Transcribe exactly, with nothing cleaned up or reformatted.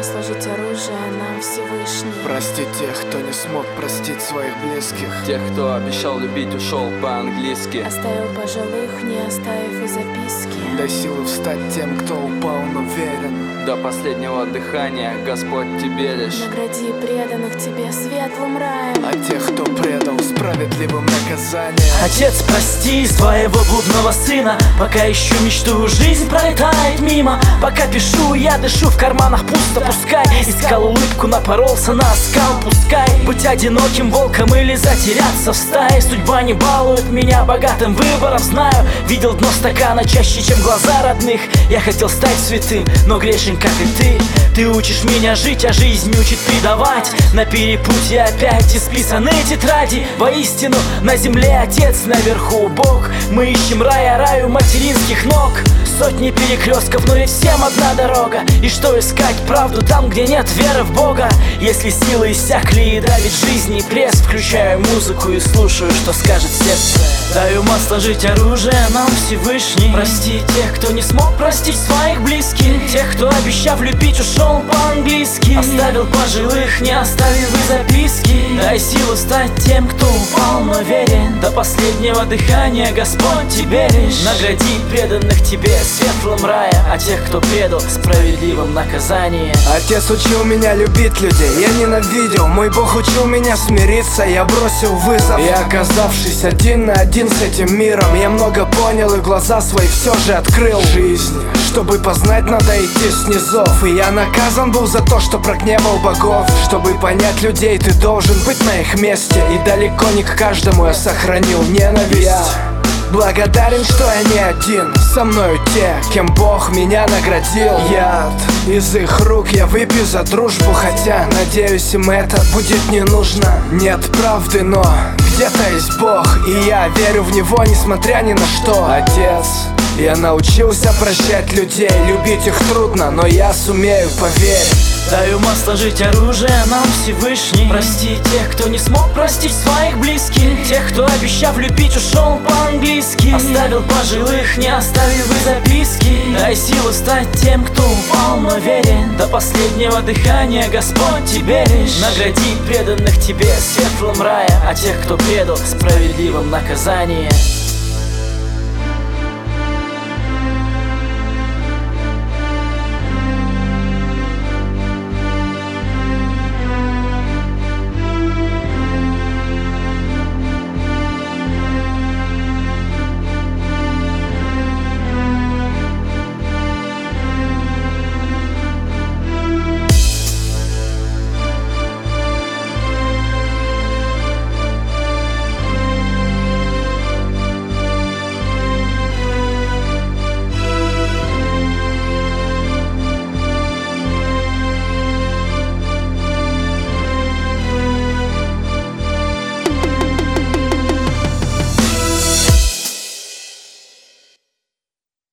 сложить оружие нам Всевышний. Прости тех, кто не смог простить своих близких. Тех, кто обещал любить, ушел по-английски. Оставил пожилых, не оставив и записки. Дай силы встать тем, кто упал, но верен. До последнего дыхания Господь тебе лишь. Награди преданных тебе светлым раем. А тех, кто предал, справедливым наказанием. Отец, прости своего блудного сына. Пока ищу мечту, жизнь пролетает мимо. Пока пишу, я дышу, в карманах пусто, пускай. Искал улыбку, напоролся на оскал, пускай. Быть одиноким волком или затеряться в стае. Судьба не балует меня богатым выбором, знаю. Видел дно стакана чаще, чем глаза родных. Я хотел стать святым, но грешен, как и ты. Ты учишь меня жить, а жизнь учит предавать. На перепутье опять исписаны тетради. Воистину, на земле Отец, наверху Бог. Мы ищем рай, а раю материнских ног. Сотни перекрестков, но ведь всем одна дорога. И что искать правду там, где нет веры в Бога? Если силы иссякли и давит жизни пресс, включаю музыку и слушаю, что скажет сердце. Даю масло жить оружие нам Всевышний. Прости тех, кто не смог простить своих близких. Тех, кто, обещав любить, ушел по-английски. Оставил пожилых, не оставив и записки. Дай силу стать тем, кто упал, но верен. До последнего дыхания Господь тебе лишь. Награди преданных тебе светлым рая, а тех, кто предал, справедливым наказанием. Отец учил меня любить людей, я ненавидел. Мой Бог учил меня смириться, я бросил вызов. И оказавшись один на один с этим миром, я много понял и глаза свои все же открыл. Жизнь, чтобы познать, надо идти с низов. И я наказан был за то, что прогневал богов. Чтобы понять людей, ты должен быть на их месте. И далеко не к каждому я сохранил ненависть. Я благодарен, что я не один. Со мною те, кем Бог меня наградил. Яд из их рук я выпью за дружбу. Хотя, надеюсь, им это будет не нужно. Нет правды, но где-то есть Бог. И я верю в Него, несмотря ни на что. Отец, я научился прощать людей. Любить их трудно, но я сумею, поверь. Даю масло жить оружие нам Всевышний. Прости тех, кто не смог простить своих близких. Тех, кто, обещав любить, ушел по-английски. Оставил пожилых, не оставив и записки. Дай силу стать тем, кто упал, но верен. До последнего дыхания Господь тебе лишь. Награди преданных тебе светлым рая, а тех, кто предал, справедливым наказанием.